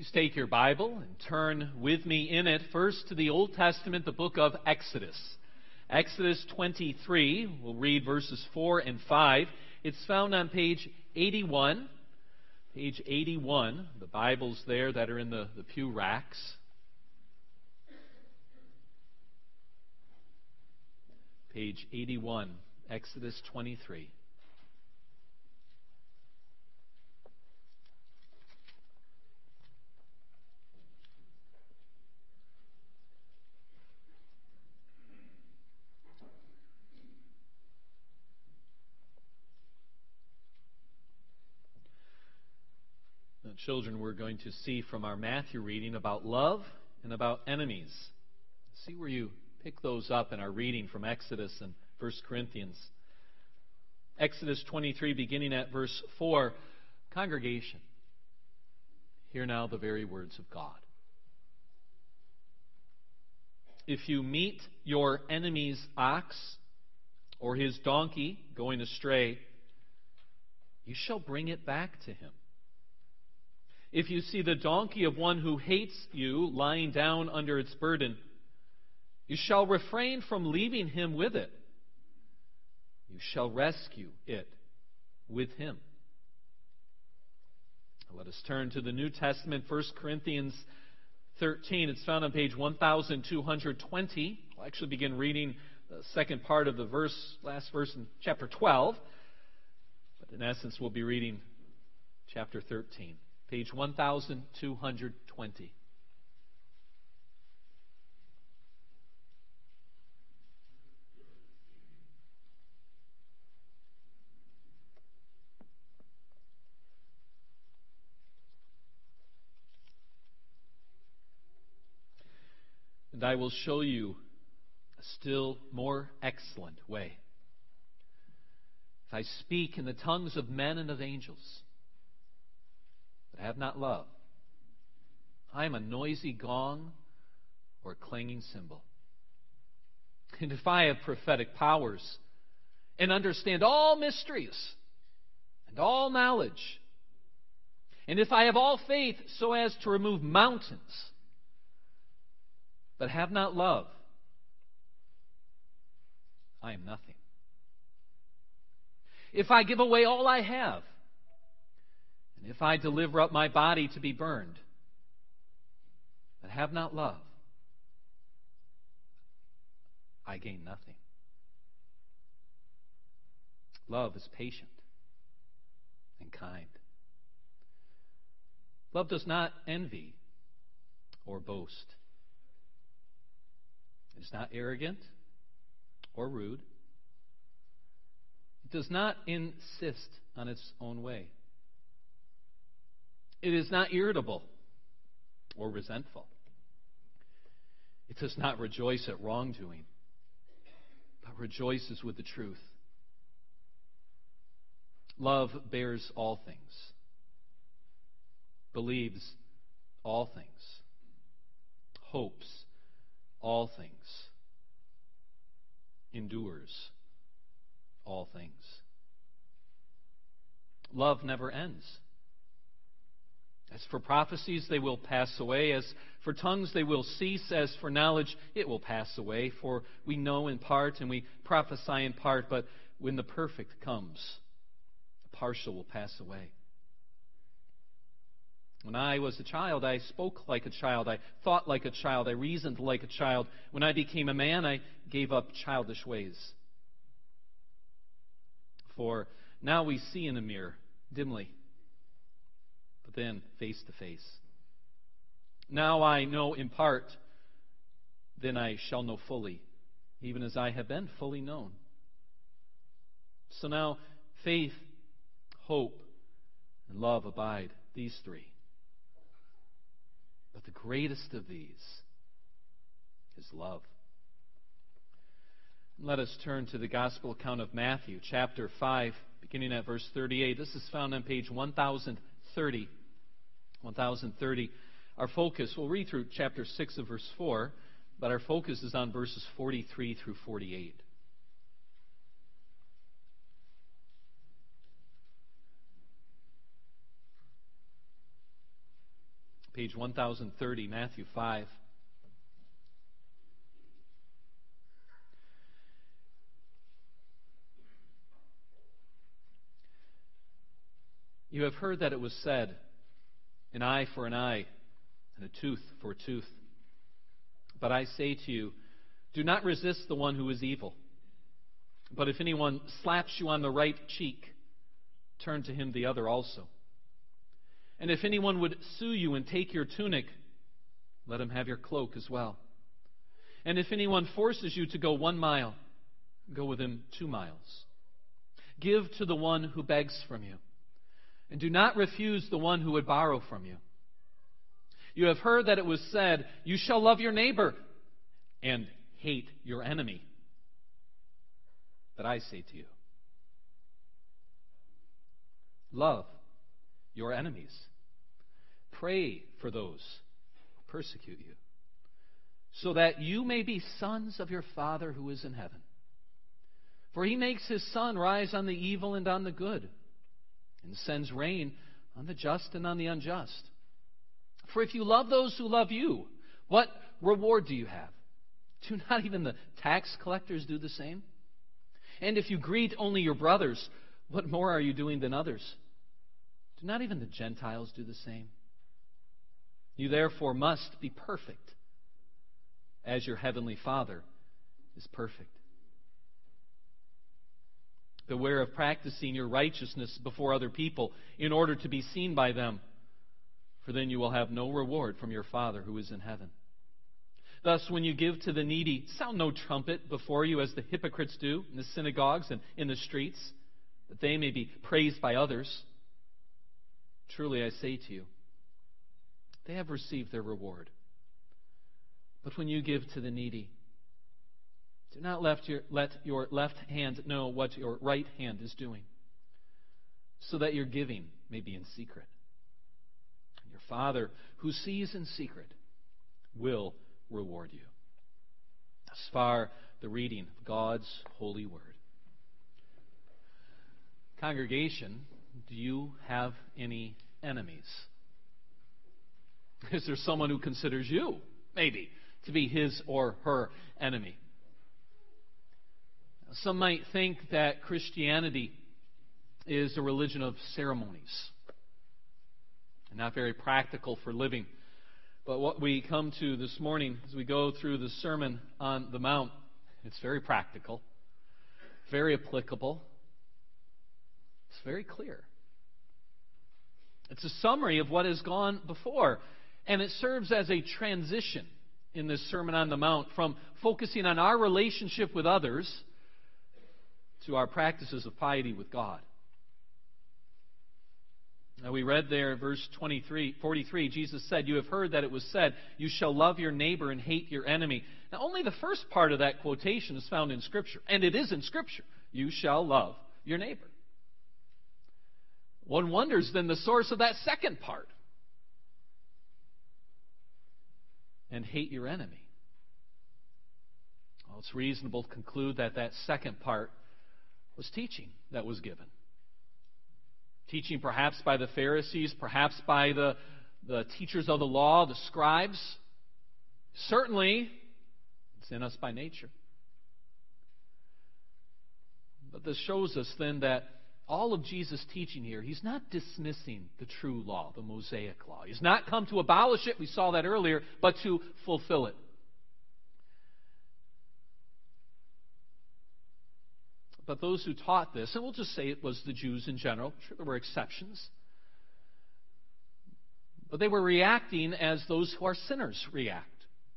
Please take your Bible and turn with me in it first to the Old Testament, the book of Exodus. Exodus 23, we'll read verses 4 and 5. It's found on page 81. Page 81, the Bibles there that are in the pew racks. Page 81, Exodus 23. Children, we're going to see from our Matthew reading about love and about enemies. See where you pick those up in our reading from Exodus and 1 Corinthians. Exodus 23, beginning at verse 4. Congregation, hear now the very words of God. If you meet your enemy's ox or his donkey going astray, you shall bring it back to him. If you see the donkey of one who hates you lying down under its burden, you shall refrain from leaving him with it. You shall rescue it with him. Let us turn to the New Testament, 1 Corinthians 13. It's found on page 1220. We'll actually begin reading the second part of the last verse in chapter 12. But in essence, we'll be reading chapter 13. Page 1220. And I will show you a still more excellent way. If I speak in the tongues of men and of angels, but have not love, I am a noisy gong or a clanging cymbal. And if I have prophetic powers and understand all mysteries and all knowledge, and if I have all faith so as to remove mountains, but have not love, I am nothing. If I give away all I have, and if I deliver up my body to be burned, but have not love, I gain nothing. Love is patient and kind. Love does not envy or boast. It is not arrogant or rude. It does not insist on its own way. It is not irritable or resentful. It does not rejoice at wrongdoing, but rejoices with the truth. Love bears all things, believes all things, hopes all things, endures all things. Love never ends. As for prophecies, they will pass away. As for tongues, they will cease. As for knowledge, it will pass away. For we know in part and we prophesy in part, but when the perfect comes, the partial will pass away. When I was a child, I spoke like a child. I thought like a child. I reasoned like a child. When I became a man, I gave up childish ways. For now we see in a mirror, dimly, but then face to face. Now I know in part, then I shall know fully, even as I have been fully known. So now faith, hope, and love abide, these three. But the greatest of these is love. Let us turn to the Gospel account of Matthew, chapter 5, beginning at verse 38. This is found on page 1030. 1030. Our focus, we'll read through chapter 6 of verse 4, but our focus is on verses 43 through 48. Page 1030, Matthew 5. You have heard that it was said, an eye for an eye, and a tooth for a tooth. But I say to you, do not resist the one who is evil. But if anyone slaps you on the right cheek, turn to him the other also. And if anyone would sue you and take your tunic, let him have your cloak as well. And if anyone forces you to go 1 mile, go with him 2 miles. Give to the one who begs from you, and do not refuse the one who would borrow from you. You have heard that it was said, you shall love your neighbor and hate your enemy. But I say to you, love your enemies. Pray for those who persecute you, so that you may be sons of your Father who is in heaven. For he makes his sun rise on the evil and on the good, and sends rain on the just and on the unjust. For if you love those who love you, what reward do you have? Do not even the tax collectors do the same? And if you greet only your brothers, what more are you doing than others? Do not even the Gentiles do the same? You therefore must be perfect, as your heavenly Father is perfect. Beware of practicing your righteousness before other people in order to be seen by them, for then you will have no reward from your Father who is in heaven. Thus, when you give to the needy, sound no trumpet before you as the hypocrites do in the synagogues and in the streets, that they may be praised by others. Truly I say to you, they have received their reward. But when you give to the needy, do not let your left hand know what your right hand is doing, so that your giving may be in secret. And your Father, who sees in secret, will reward you. Thus far, the reading of God's holy word. Congregation, do you have any enemies? Is there someone who considers you, maybe, to be his or her enemy? Some might think that Christianity is a religion of ceremonies and not very practical for living. But what we come to this morning as we go through the Sermon on the Mount, it's very practical, very applicable, it's very clear. It's a summary of what has gone before, and it serves as a transition in this Sermon on the Mount from focusing on our relationship with others to our practices of piety with God. Now we read there, verse 43, Jesus said, you have heard that it was said, you shall love your neighbor and hate your enemy. Now only the first part of that quotation is found in Scripture, and it is in Scripture. You shall love your neighbor. One wonders then the source of that second part. And hate your enemy. Well, it's reasonable to conclude that that second part was teaching that was given. Teaching perhaps by the Pharisees, perhaps by the teachers of the law, the scribes. Certainly, it's in us by nature. But this shows us then that all of Jesus' teaching here, he's not dismissing the true law, the Mosaic law. He's not come to abolish it, we saw that earlier, but to fulfill it. But those who taught this, and we'll just say it was the Jews in general, sure there were exceptions, but they were reacting as those who are sinners react.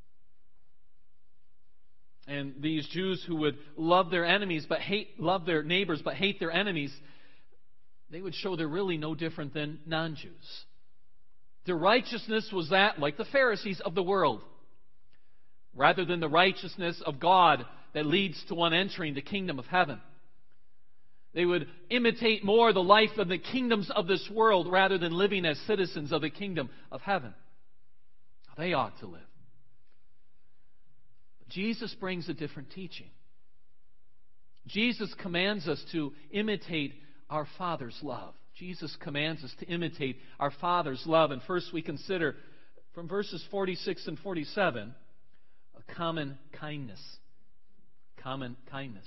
And these Jews who would love their enemies love their neighbors but hate their enemies, they would show they're really no different than non-Jews. Their righteousness was that, like the Pharisees of the world, rather than the righteousness of God that leads to one entering the kingdom of heaven. They would imitate more the life of the kingdoms of this world rather than living as citizens of the kingdom of heaven. They ought to live. But Jesus brings a different teaching. Jesus commands us to imitate our Father's love. Jesus commands us to imitate our Father's love. And first we consider from verses 46 and 47, a common kindness. Common kindness.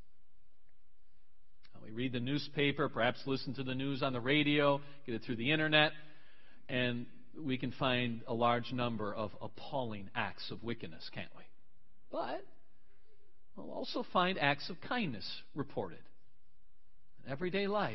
We read the newspaper, perhaps listen to the news on the radio, get it through the internet, and we can find a large number of appalling acts of wickedness, can't we? But we'll also find acts of kindness reported in everyday life.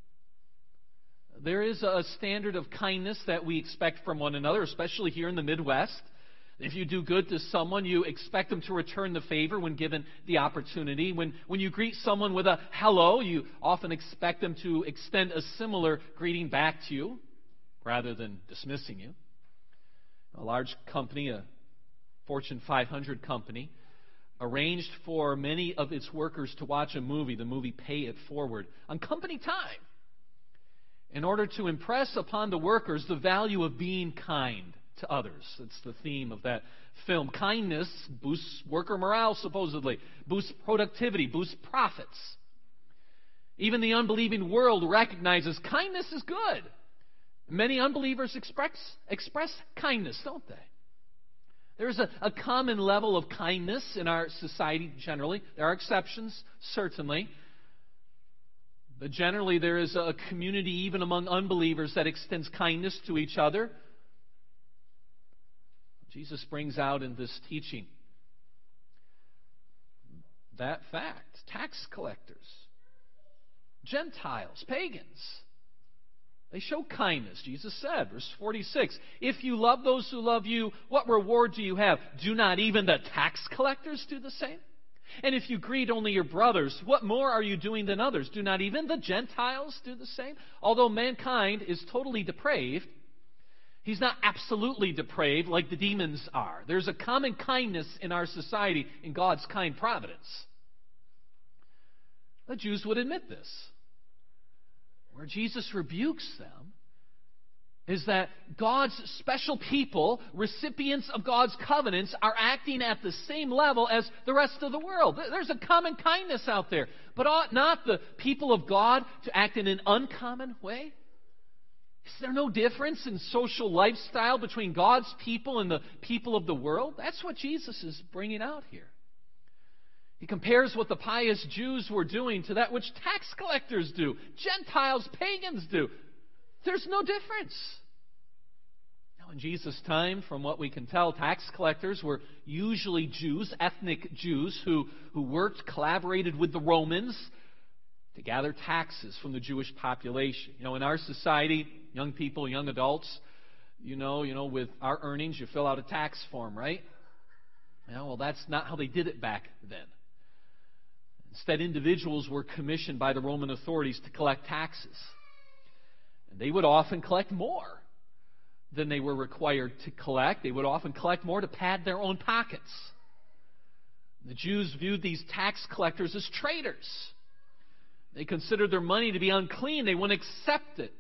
There is a standard of kindness that we expect from one another, especially here in the Midwest. If you do good to someone, you expect them to return the favor when given the opportunity. When you greet someone with a hello, you often expect them to extend a similar greeting back to you rather than dismissing you. A large company, a Fortune 500 company, arranged for many of its workers to watch a movie, the movie Pay It Forward, on company time, in order to impress upon the workers the value of being kind to others. It's the theme of that film. Kindness boosts worker morale, supposedly, boosts productivity, boosts profits. Even the unbelieving world recognizes kindness is good. Many unbelievers express kindness, don't they? There's a common level of kindness in our society generally. There are exceptions, certainly. But generally there is a community, even among unbelievers, that extends kindness to each other. Jesus brings out in this teaching that fact. Tax collectors, Gentiles, pagans, they show kindness. Jesus said, verse 46, if you love those who love you, what reward do you have? Do not even the tax collectors do the same? And if you greet only your brothers, what more are you doing than others? Do not even the Gentiles do the same? Although mankind is totally depraved, he's not absolutely depraved like the demons are. There's a common kindness in our society in God's kind providence. The Jews would admit this. Where Jesus rebukes them is that God's special people, recipients of God's covenants, are acting at the same level as the rest of the world. There's a common kindness out there. But ought not the people of God to act in an uncommon way? Is there no difference in social lifestyle between God's people and the people of the world? That's what Jesus is bringing out here. He compares what the pious Jews were doing to that which tax collectors do, Gentiles, pagans do. There's no difference. Now, in Jesus' time, from what we can tell, tax collectors were usually Jews, ethnic Jews, who worked, collaborated with the Romans to gather taxes from the Jewish population. You know, in our society, young people, young adults, you know, with our earnings, you fill out a tax form, right? Well, that's not how they did it back then. Instead, individuals were commissioned by the Roman authorities to collect taxes. And they would often collect more than they were required to collect. They would often collect more to pad their own pockets. The Jews viewed these tax collectors as traitors. They considered their money to be unclean. They wouldn't accept it.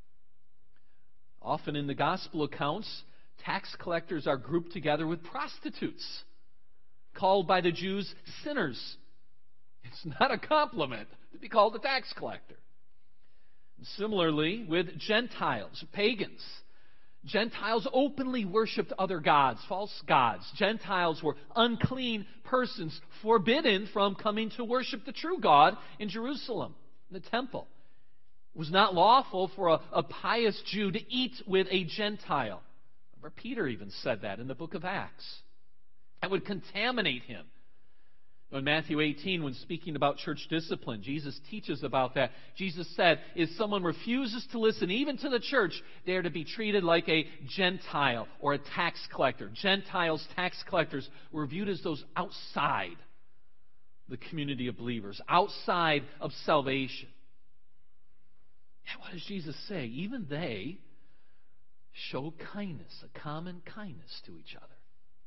Often in the gospel accounts, tax collectors are grouped together with prostitutes, called by the Jews sinners. It's not a compliment to be called a tax collector. And similarly, with Gentiles, pagans. Gentiles openly worshipped other gods, false gods. Gentiles were unclean persons, forbidden from coming to worship the true God in Jerusalem, in the temple. It was not lawful for a pious Jew to eat with a Gentile. Remember, Peter even said that in the book of Acts. That would contaminate him. In Matthew 18, when speaking about church discipline, Jesus teaches about that. Jesus said, if someone refuses to listen even to the church, they are to be treated like a Gentile or a tax collector. Gentiles, tax collectors, were viewed as those outside the community of believers, outside of salvation. And what does Jesus say? Even they show kindness, a common kindness to each other.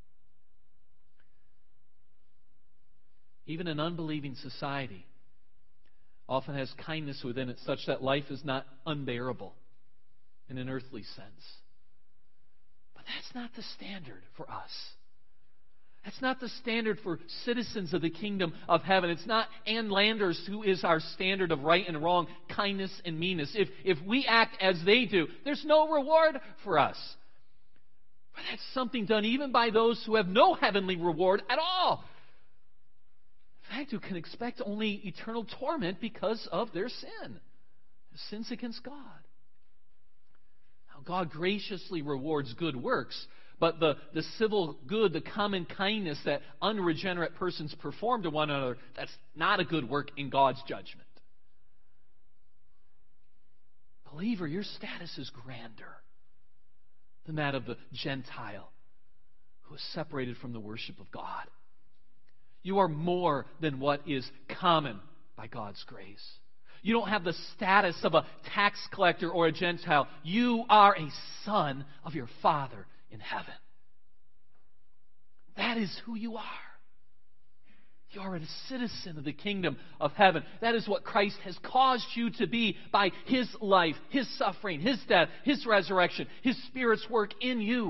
Even an unbelieving society often has kindness within it such that life is not unbearable in an earthly sense. But that's not the standard for us. That's not the standard for citizens of the kingdom of heaven. It's not Ann Landers who is our standard of right and wrong, kindness and meanness. If we act as they do, there's no reward for us. But that's something done even by those who have no heavenly reward at all. In fact, who can expect only eternal torment because of their sin. Their sins against God. Now, God graciously rewards good works, but the civil good, the common kindness that unregenerate persons perform to one another, that's not a good work in God's judgment. Believer, your status is grander than that of the Gentile who is separated from the worship of God. You are more than what is common by God's grace. You don't have the status of a tax collector or a Gentile. You are a son of your Father in heaven. That is who you are. You are a citizen of the kingdom of heaven. That is what Christ has caused you to be by His life, His suffering, His death, His resurrection, His Spirit's work in you.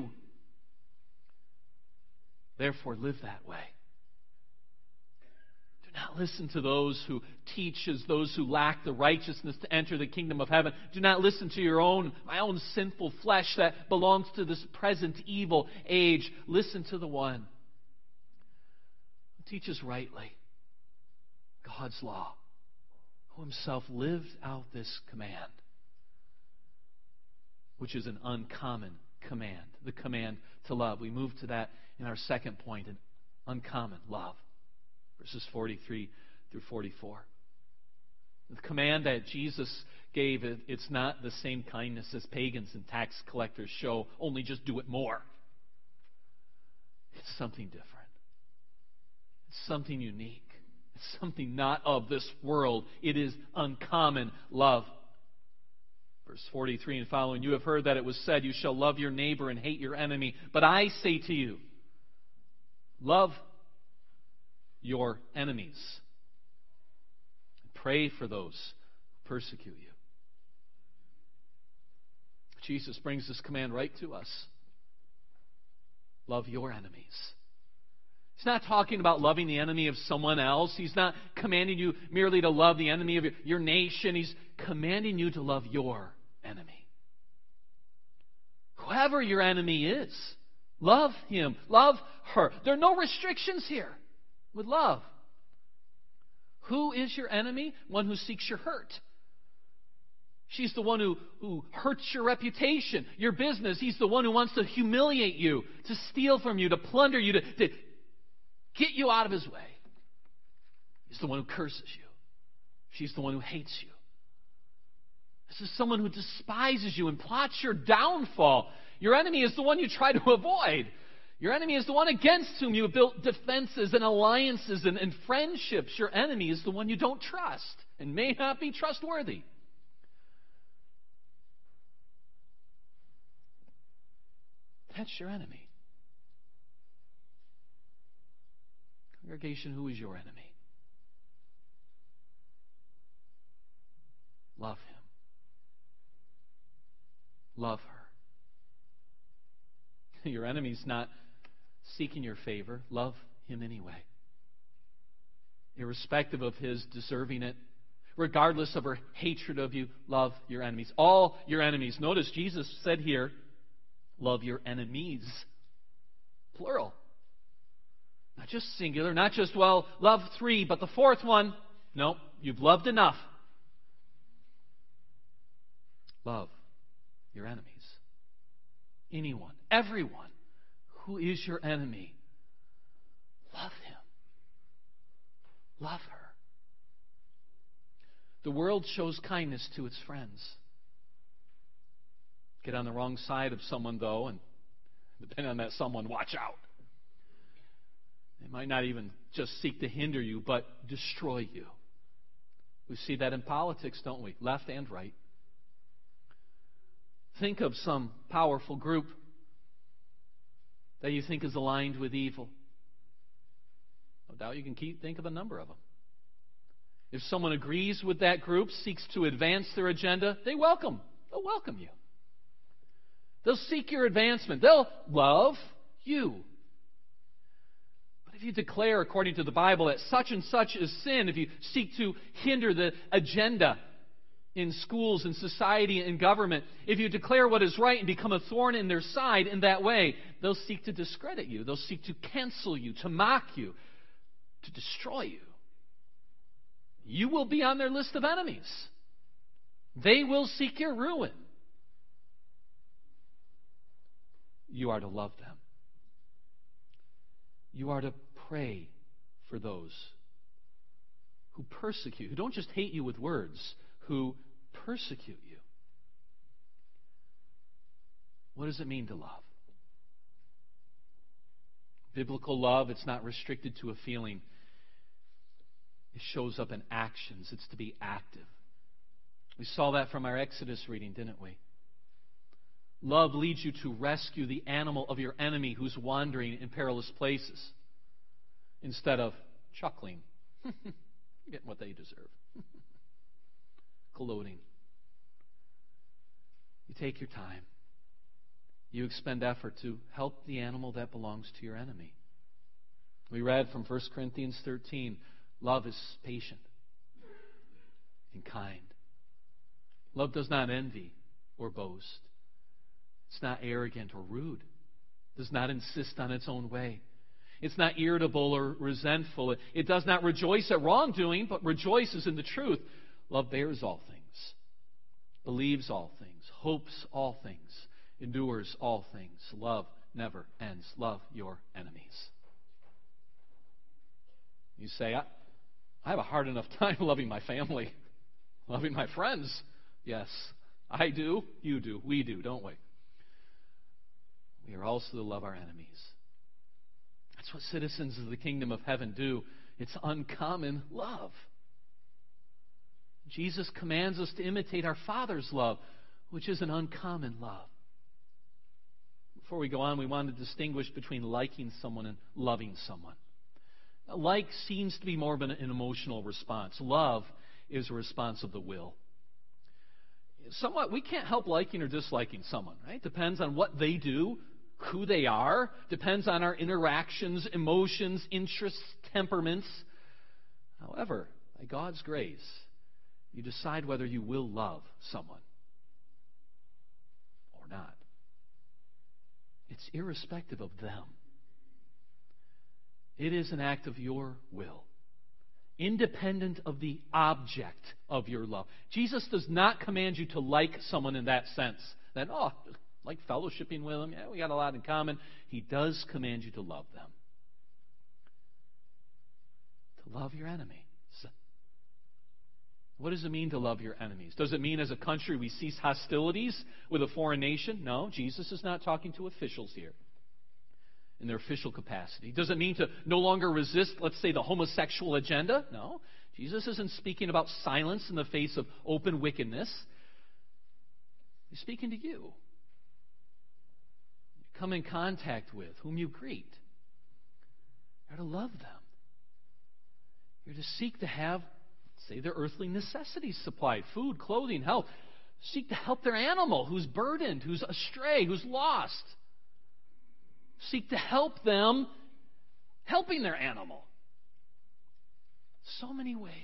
Therefore, live that way. Do not listen to those who teach as those who lack the righteousness to enter the kingdom of heaven. Do not listen to my own sinful flesh that belongs to this present evil age. Listen to the one who teaches rightly God's law, who Himself lived out this command, which is an uncommon command, the command to love. We move to that in our second point, an uncommon love. Verses 43 through 44. The command that Jesus gave, it's not the same kindness as pagans and tax collectors show, only just do it more. It's something different. It's something unique. It's something not of this world. It is uncommon love. Verse 43 and following, you have heard that it was said, you shall love your neighbor and hate your enemy. But I say to you, love your enemies. Pray for those who persecute you. Jesus brings this command right to us. Love your enemies. He's not talking about loving the enemy of someone else. He's not commanding you merely to love the enemy of your nation. He's commanding you to love your enemy. Whoever your enemy is, love him, love her. There are no restrictions here with love. Who is your enemy? One who seeks your hurt. She's the one who hurts your reputation, your business. He's the one who wants to humiliate you, to steal from you, to plunder you, to get you out of his way. He's the one who curses you. She's the one who hates you. This is someone who despises you and plots your downfall. Your enemy is the one you try to avoid. Your enemy is the one against whom you have built defenses and alliances and friendships. Your enemy is the one you don't trust and may not be trustworthy. That's your enemy. Congregation, who is your enemy? Love him. Love her. Your enemy's not seeking your favor. Love him anyway. Irrespective of his deserving it, regardless of her hatred of you, love your enemies. All your enemies. Notice Jesus said here, love your enemies. Plural. Not just singular, not just, love three, but the fourth one, no, you've loved enough. Love your enemies. Anyone, everyone who is your enemy, love him. Love her. The world shows kindness to its friends. Get on the wrong side of someone, though, and depending on that someone, watch out. They might not even just seek to hinder you, but destroy you. We see that in politics, don't we? Left and right. Think of some powerful group that you think is aligned with evil. No doubt you can think of a number of them. If someone agrees with that group, seeks to advance their agenda, they'll welcome you. They'll seek your advancement. They'll love you. But if you declare, according to the Bible, that such and such is sin, if you seek to hinder the agenda, in schools, in society, in government, if you declare what is right and become a thorn in their side in that way, they'll seek to discredit you. They'll seek to cancel you, to mock you, to destroy you. You will be on their list of enemies. They will seek your ruin. You are to love them. You are to pray for those who persecute, who don't just hate you with words, who persecute you. What does it mean to love? Biblical love, it's not restricted to a feeling. It shows up in actions. It's to be active. We saw that from our Exodus reading, didn't we? Love leads you to rescue the animal of your enemy who's wandering in perilous places instead of chuckling, getting what they deserve, gloating. You take your time. You expend effort to help the animal that belongs to your enemy. We read from 1 Corinthians 13, love is patient and kind. Love does not envy or boast. It's not arrogant or rude. It does not insist on its own way. It's not irritable or resentful. It does not rejoice at wrongdoing, but rejoices in the truth. Love bears all things, believes all things, hopes all things, endures all things. Love never ends. Love your enemies. You say, I have a hard enough time loving my family, loving my friends. Yes, I do, you do, we do, don't we? We are also to love our enemies. That's what citizens of the kingdom of heaven do. It's uncommon love. Jesus commands us to imitate our Father's love, which is an uncommon love. Before we go on, we want to distinguish between liking someone and loving someone. Like seems to be more of an emotional response. Love is a response of the will. Somewhat, we can't help liking or disliking someone, right? Depends on what they do, who they are, depends on our interactions, emotions, interests, temperaments. However, by God's grace, you decide whether you will love someone or not. It's irrespective of them. It is an act of your will, independent of the object of your love. Jesus does not command you to like someone in that sense. That, like fellowshipping with them, yeah, we got a lot in common. He does command you to love them. To love your enemy. What does it mean to love your enemies? Does it mean as a country we cease hostilities with a foreign nation? No, Jesus is not talking to officials here in their official capacity. Does it mean to no longer resist, let's say, the homosexual agenda? No. Jesus isn't speaking about silence in the face of open wickedness. He's speaking to you. You come in contact with, whom you greet. You're to love them. You're to seek to have, say, their earthly necessities supplied, food, clothing, health. Seek to help their animal who's burdened, who's astray, who's lost. Seek to help them helping their animal. So many ways.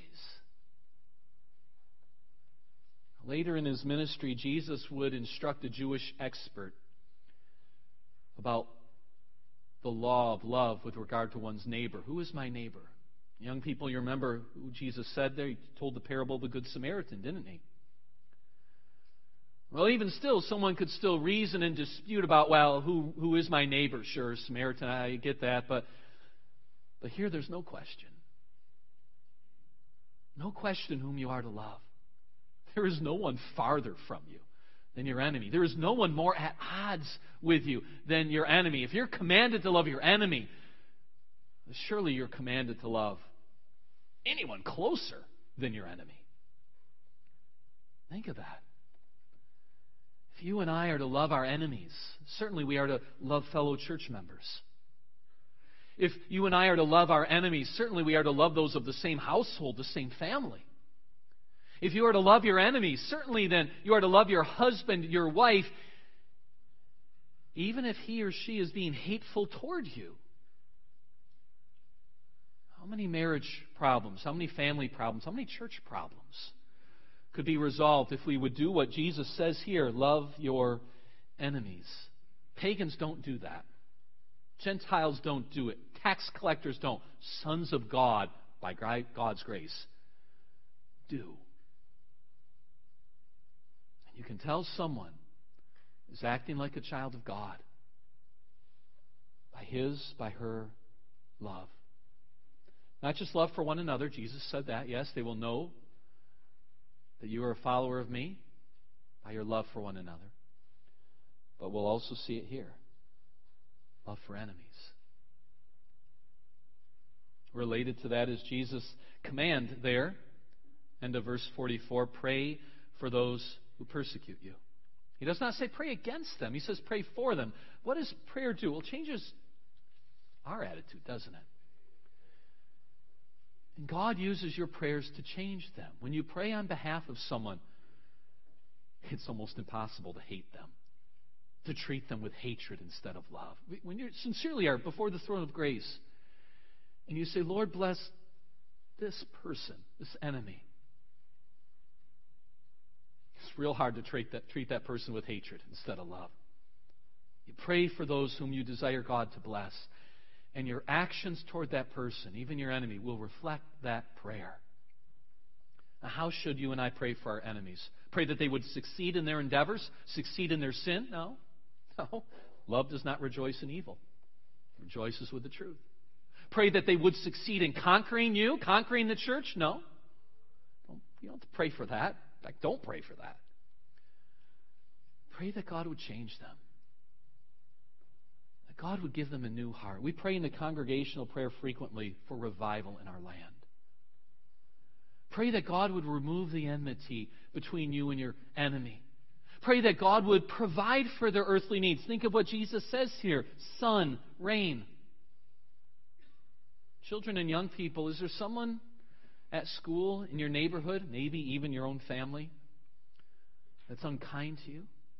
Later in his ministry, Jesus would instruct a Jewish expert about the law of love with regard to one's neighbor. Who is my neighbor? Young people, you remember who Jesus said there? He told the parable of the Good Samaritan, didn't he? Well, even still, someone could still reason and dispute about, well, who is my neighbor? Sure, Samaritan, I get that. But here there's no question. No question whom you are to love. There is no one farther from you than your enemy. There is no one more at odds with you than your enemy. If you're commanded to love your enemy, surely you're commanded to love anyone closer than your enemy. Think of that. If you and I are to love our enemies, certainly we are to love fellow church members. If you and I are to love our enemies, certainly we are to love those of the same household, the same family. If you are to love your enemies, certainly then you are to love your husband, your wife, even if he or she is being hateful toward you. How many marriage problems, how many family problems, how many church problems could be resolved if we would do what Jesus says here, love your enemies. Pagans don't do that. Gentiles don't do it. Tax collectors don't. Sons of God, by God's grace, do. And you can tell someone is acting like a child of God by her love. Not just love for one another. Jesus said that. Yes, they will know that you are a follower of me by your love for one another. But we'll also see it here. Love for enemies. Related to that is Jesus' command there. End of verse 44, pray for those who persecute you. He does not say pray against them. He says pray for them. What does prayer do? Well, it changes our attitude, doesn't it? And God uses your prayers to change them. When you pray on behalf of someone, it's almost impossible to hate them, to treat them with hatred instead of love. When you sincerely are before the throne of grace, and you say, Lord, bless this person, this enemy. It's real hard to treat that person with hatred instead of love. You pray for those whom you desire God to bless. And your actions toward that person, even your enemy, will reflect that prayer. Now, how should you and I pray for our enemies? Pray that they would succeed in their endeavors, succeed in their sin? No. Love does not rejoice in evil. It rejoices with the truth. Pray that they would succeed in conquering you, conquering the church? No. You don't have to pray for that. In fact, don't pray for that. Pray that God would change them. That God would give them a new heart. We pray in the congregational prayer frequently for revival in our land. Pray that God would remove the enmity between you and your enemy. Pray that God would provide for their earthly needs. Think of what Jesus says here. Sun, rain. Children and young people, is there someone at school, in your neighborhood, maybe even your own family, that's unkind to you?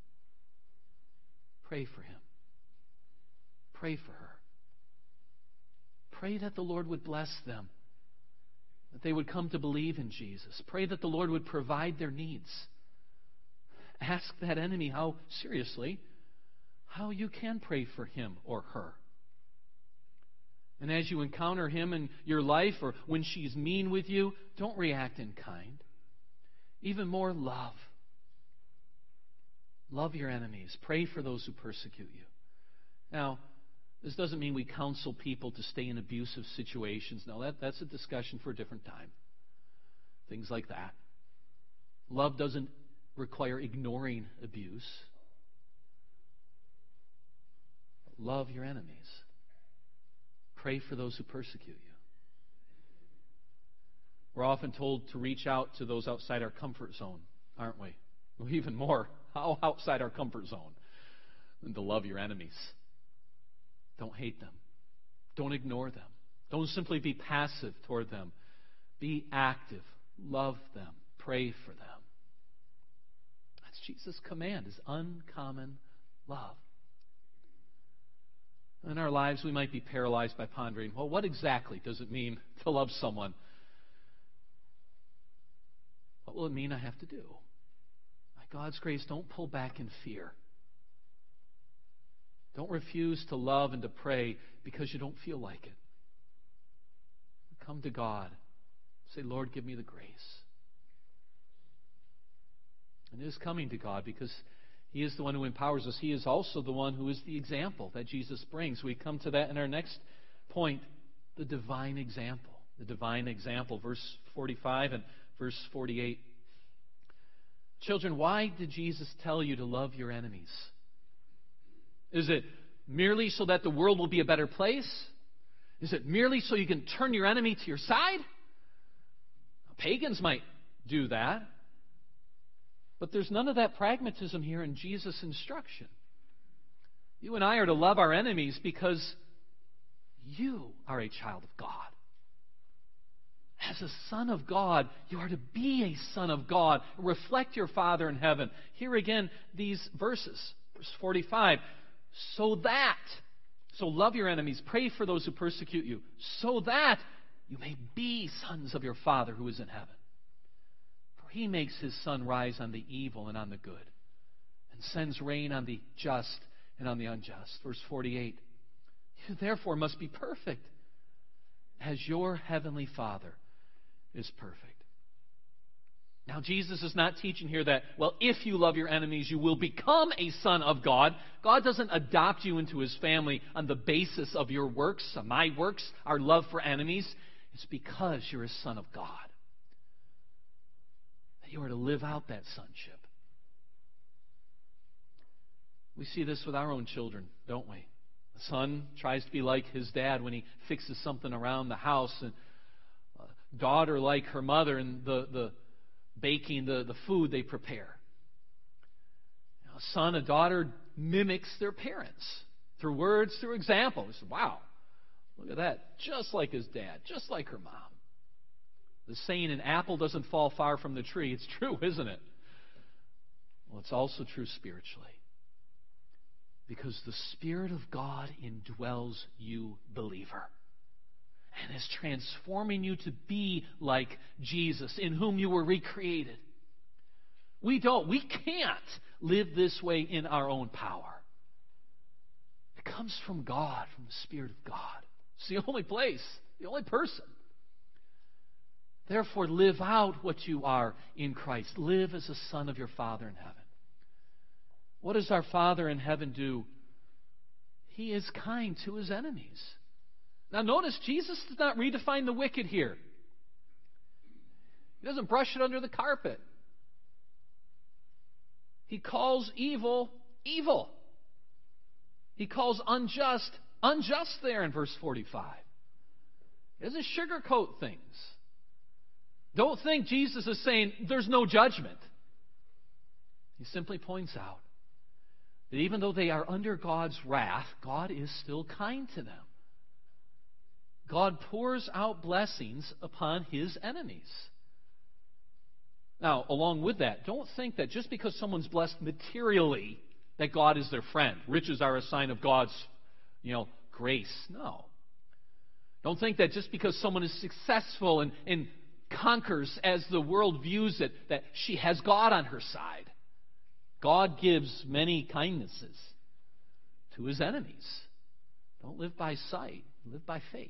Pray for him. Pray for her. Pray that the Lord would bless them, that they would come to believe in Jesus. Pray that the Lord would provide their needs. Ask that enemy how you can pray for him or her. And as you encounter him in your life, or when she's mean with you, don't react in kind. Even more, love. Love your enemies. Pray for those who persecute you. Now, this doesn't mean we counsel people to stay in abusive situations. No, that's a discussion for a different time. Things like that. Love doesn't require ignoring abuse. Love your enemies. Pray for those who persecute you. We're often told to reach out to those outside our comfort zone, aren't we? Well, even more, how outside our comfort zone than to love your enemies. Don't hate them. Don't ignore them. Don't simply be passive toward them. Be active. Love them. Pray for them. That's Jesus' command, is uncommon love. In our lives, we might be paralyzed by pondering, well, what exactly does it mean to love someone? What will it mean I have to do? By God's grace, don't pull back in fear. Don't refuse to love and to pray because you don't feel like it. Come to God. Say, Lord, give me the grace. And it is coming to God because He is the one who empowers us. He is also the one who is the example that Jesus brings. We come to that in our next point, the divine example. The divine example, verse 45 and verse 48. Children, why did Jesus tell you to love your enemies? Is it merely so that the world will be a better place? Is it merely so you can turn your enemy to your side? Pagans might do that. But there's none of that pragmatism here in Jesus' instruction. You and I are to love our enemies because you are a child of God. As a son of God, you are to be a son of God. Reflect your Father in heaven. Here again, these verses. Verse 45. So love your enemies. Pray for those who persecute you. So that you may be sons of your Father who is in heaven. For He makes His sun rise on the evil and on the good, and sends rain on the just and on the unjust. Verse 48, you therefore must be perfect, as your heavenly Father is perfect. Now, Jesus is not teaching here that, well, if you love your enemies, you will become a son of God. God doesn't adopt you into His family on the basis of your works, my works, our love for enemies. It's because you're a son of God that you are to live out that sonship. We see this with our own children, don't we? The son tries to be like his dad when he fixes something around the house, and daughter like her mother in the baking the food they prepare. A son, a daughter mimics their parents through words, through example. They say, wow, look at that. Just like his dad, just like her mom. The saying, an apple doesn't fall far from the tree. It's true, isn't it? Well, it's also true spiritually. Because the Spirit of God indwells you, believer, and is transforming you to be like Jesus, in whom you were recreated. We can't live this way in our own power. It comes from God, from the Spirit of God. It's the only place, the only person. Therefore, live out what you are in Christ. Live as a son of your Father in heaven. What does our Father in heaven do? He is kind to His enemies. Now notice, Jesus does not redefine the wicked here. He doesn't brush it under the carpet. He calls evil, evil. He calls unjust, unjust there in verse 45. He doesn't sugarcoat things. Don't think Jesus is saying there's no judgment. He simply points out that even though they are under God's wrath, God is still kind to them. God pours out blessings upon His enemies. Now, along with that, don't think that just because someone's blessed materially, that God is their friend. Riches are a sign of God's, grace. No. Don't think that just because someone is successful and conquers as the world views it, that she has God on her side. God gives many kindnesses to His enemies. Don't live by sight. Live by faith.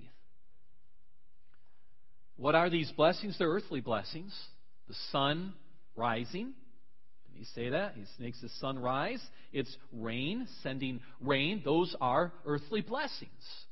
What are these blessings? They're earthly blessings. The sun rising. Did he say that? He makes the sun rise. It's rain, sending rain. Those are earthly blessings.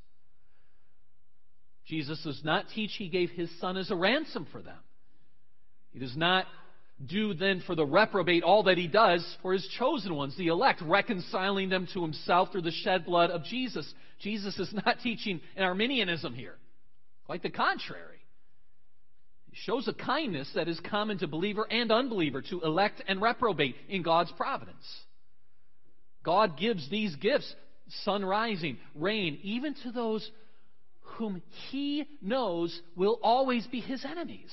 Jesus does not teach He gave His Son as a ransom for them. He does not do then for the reprobate all that He does for His chosen ones, the elect, reconciling them to Himself through the shed blood of Jesus. Jesus is not teaching an Arminianism here. Quite the contrary. He shows a kindness that is common to believer and unbeliever, to elect and reprobate in God's providence. God gives these gifts, sun rising, rain, even to those whom He knows will always be His enemies.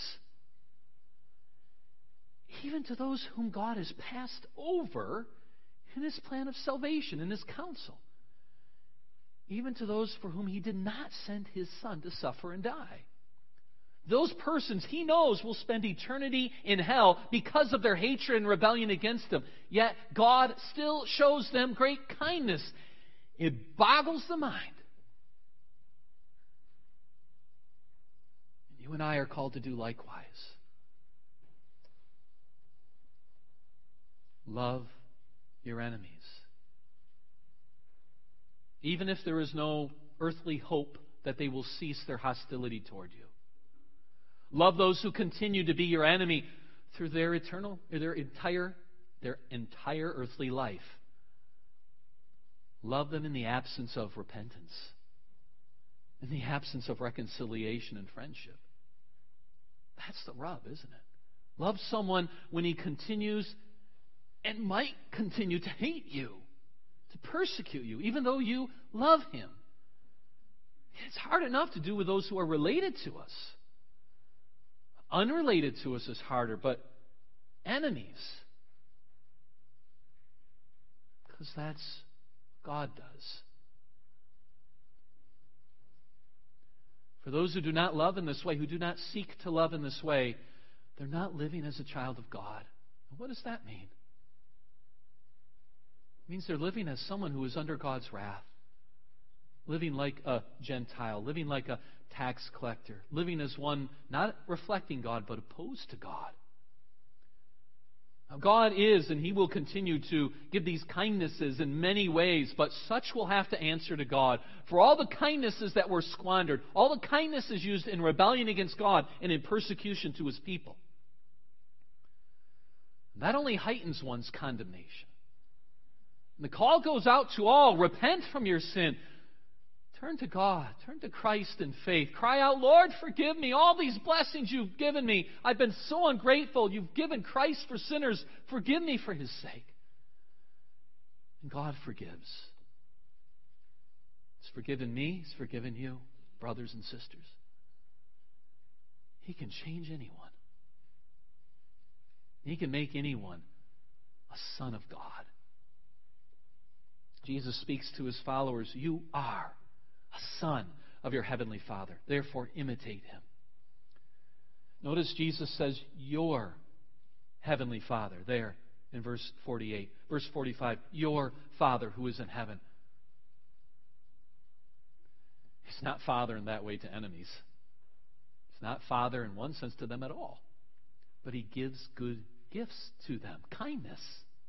Even to those whom God has passed over in His plan of salvation, in His counsel. Even to those for whom He did not send His Son to suffer and die. Those persons He knows will spend eternity in hell because of their hatred and rebellion against Him. Yet God still shows them great kindness. It boggles the mind. And you and I are called to do likewise. Love your enemies. Even if there is no earthly hope that they will cease their hostility toward you. Love those who continue to be your enemy through their entire earthly life. Love them in the absence of repentance, in the absence of reconciliation and friendship. That's the rub, isn't it? Love someone when he continues and might continue to hate you, to persecute you, even though you love him. It's hard enough to do with those who are related to us. Unrelated to us is harder, but enemies. Because that's what God does. For those who do not love in this way, who do not seek to love in this way, they're not living as a child of God. What does that mean? It means they're living as someone who is under God's wrath. Living like a Gentile, living like a tax collector, living as one not reflecting God but opposed to God. Now, God is and He will continue to give these kindnesses in many ways, but such will have to answer to God for all the kindnesses that were squandered, all the kindnesses used in rebellion against God and in persecution to His people. That only heightens one's condemnation. And the call goes out to all, repent from your sin. Turn to God. Turn to Christ in faith. Cry out, Lord, forgive me. All these blessings you've given me. I've been so ungrateful. You've given Christ for sinners. Forgive me for His sake. And God forgives. He's forgiven me. He's forgiven you, brothers and sisters. He can change anyone. He can make anyone a son of God. Jesus speaks to His followers, you are a son of your heavenly Father. Therefore, imitate Him. Notice Jesus says, your heavenly Father, there in verse 48. Verse 45, your Father who is in heaven. He's not Father in that way to enemies. He's not Father in one sense to them at all. But He gives good gifts to them. Kindness.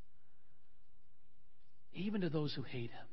Even to those who hate Him.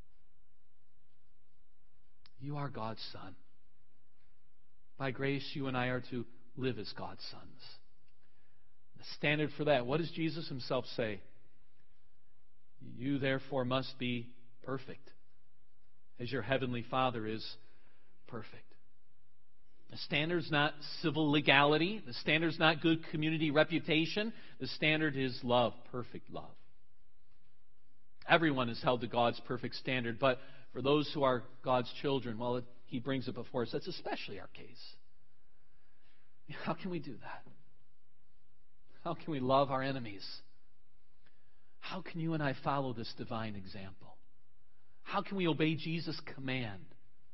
You are God's Son. By grace, you and I are to live as God's sons. The standard for that, what does Jesus Himself say? You therefore must be perfect, as your heavenly Father is perfect. The standard's not civil legality. The standard's not good community reputation. The standard is love, perfect love. Everyone is held to God's perfect standard, but for those who are God's children, well, He brings it before us. That's especially our case. How can we do that? How can we love our enemies? How can you and I follow this divine example? How can we obey Jesus' command?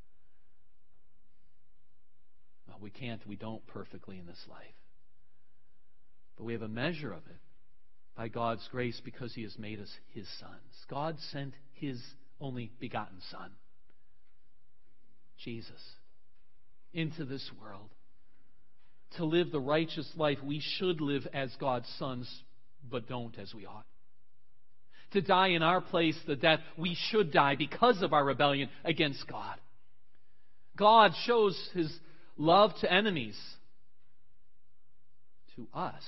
Well, we can't, we don't perfectly in this life. But we have a measure of it by God's grace because He has made us His sons. God sent His only begotten Son, Jesus, into this world to live the righteous life we should live as God's sons, but don't as we ought. To die in our place the death we should die because of our rebellion against God. God shows His love to enemies, to us,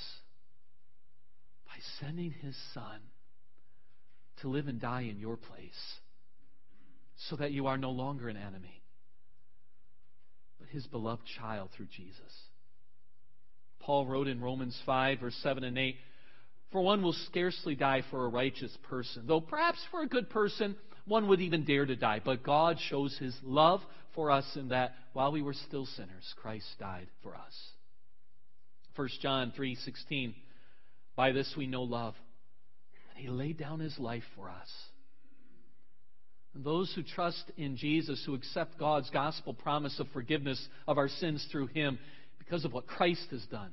by sending His Son to live and die in your place, so that you are no longer an enemy, but His beloved child through Jesus. Paul wrote in Romans 5, verse 7 and 8, for one will scarcely die for a righteous person, though perhaps for a good person one would even dare to die. But God shows His love for us in that while we were still sinners, Christ died for us. 1 John 3:16, by this we know love, that He laid down His life for us. And those who trust in Jesus, who accept God's gospel promise of forgiveness of our sins through Him because of what Christ has done,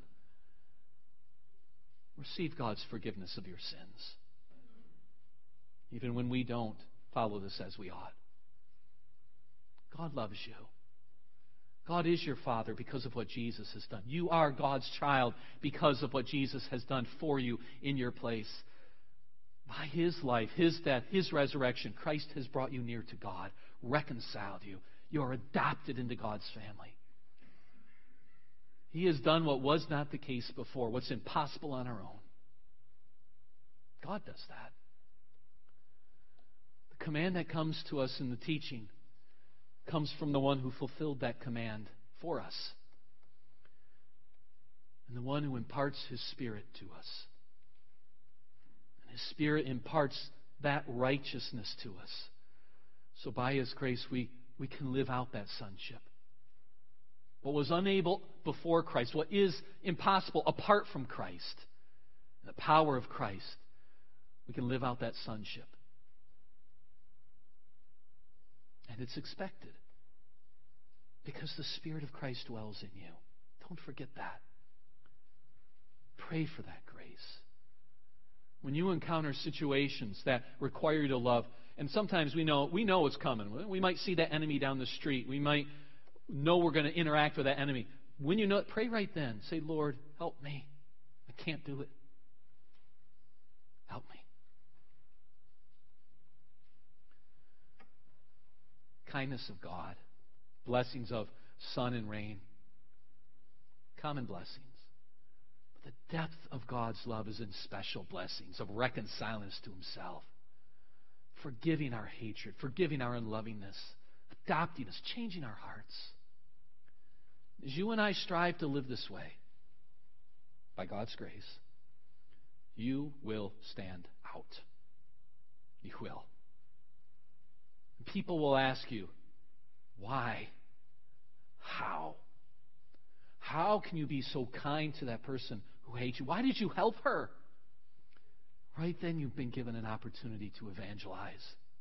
receive God's forgiveness of your sins, even when we don't follow this as we ought. God loves you. God is your Father because of what Jesus has done. You are God's child because of what Jesus has done for you in your place. By His life, His death, His resurrection, Christ has brought you near to God, reconciled you. You are adopted into God's family. He has done what was not the case before, what's impossible on our own. God does that. The command that comes to us in the teaching comes from the one who fulfilled that command for us, and the one who imparts His Spirit to us. His Spirit imparts that righteousness to us. So by His grace, we can live out that sonship. What was unable before Christ, what is impossible apart from Christ, the power of Christ, we can live out that sonship. And it's expected because the Spirit of Christ dwells in you. Don't forget that. Pray for that grace. When you encounter situations that require you to love, and sometimes we know it's coming. We might see that enemy down the street. We might know we're going to interact with that enemy. When you know it, pray right then. Say, Lord, help me. I can't do it. Help me. Kindness of God. Blessings of sun and rain. Common blessings. But the depth of God's love is in special blessings of reconciling us to Himself. Forgiving our hatred. Forgiving our unlovingness. Adopting us. Changing our hearts. As you and I strive to live this way, by God's grace, you will stand out. You will. People will ask you, why? How? How can you be so kind to that person who hates you? Why did you help her? Right then, you've been given an opportunity to evangelize.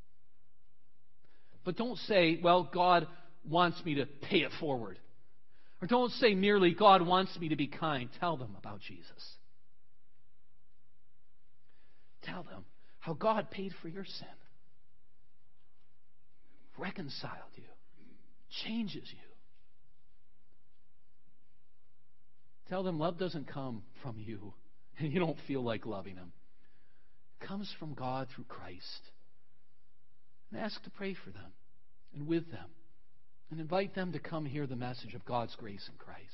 But don't say, well, God wants me to pay it forward. Or don't say merely, God wants me to be kind. Tell them about Jesus. Tell them how God paid for your sin. Reconciled you. Changes you. Tell them love doesn't come from you and you don't feel like loving Him. It comes from God through Christ. And ask to pray for them and with them. And invite them to come hear the message of God's grace in Christ.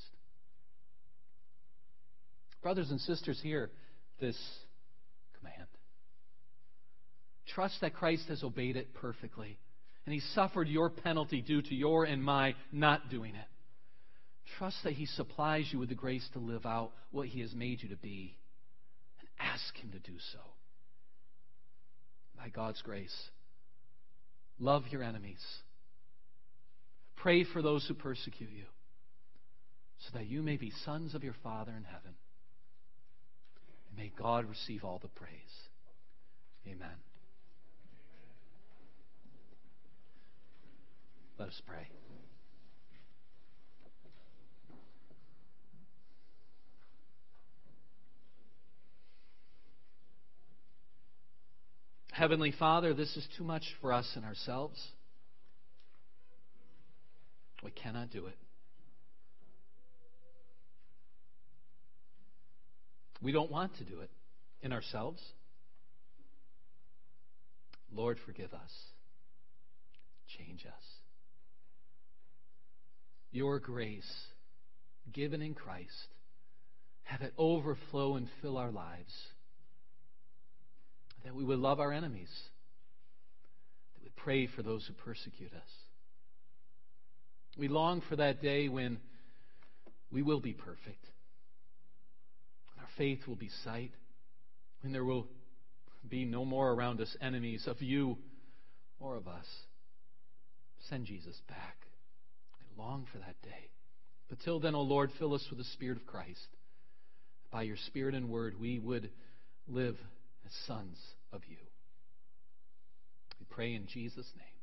Brothers and sisters, hear this command. Trust that Christ has obeyed it perfectly. And He suffered your penalty due to your and my not doing it. Trust that He supplies you with the grace to live out what He has made you to be. And ask Him to do so. By God's grace, love your enemies. Pray for those who persecute you, so that you may be sons of your Father in heaven. And may God receive all the praise. Amen. Let us pray. Heavenly Father, this is too much for us and ourselves. We cannot do it. We don't want to do it in ourselves. Lord, forgive us. Change us. Your grace, given in Christ, have it overflow and fill our lives. That we would love our enemies. That we pray for those who persecute us. We long for that day when we will be perfect. Our faith will be sight. When there will be no more around us enemies of you or of us. Send Jesus back. I long for that day. But till then, O Lord, fill us with the Spirit of Christ. By your Spirit and Word, we would live as sons of you. We pray in Jesus' name.